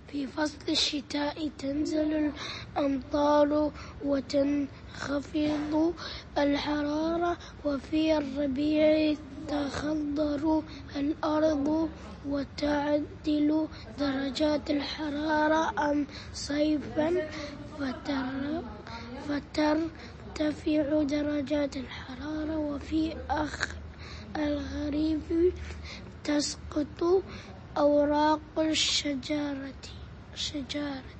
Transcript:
في فصل الشتاء تنزل الأمطار وتنخفض الحرارة، وفي الربيع تخضر الأرض وتعتدل درجات الحرارة. أم صيفا فترتفع درجات الحرارة، وفي الخريف تسقط أوراق الشجر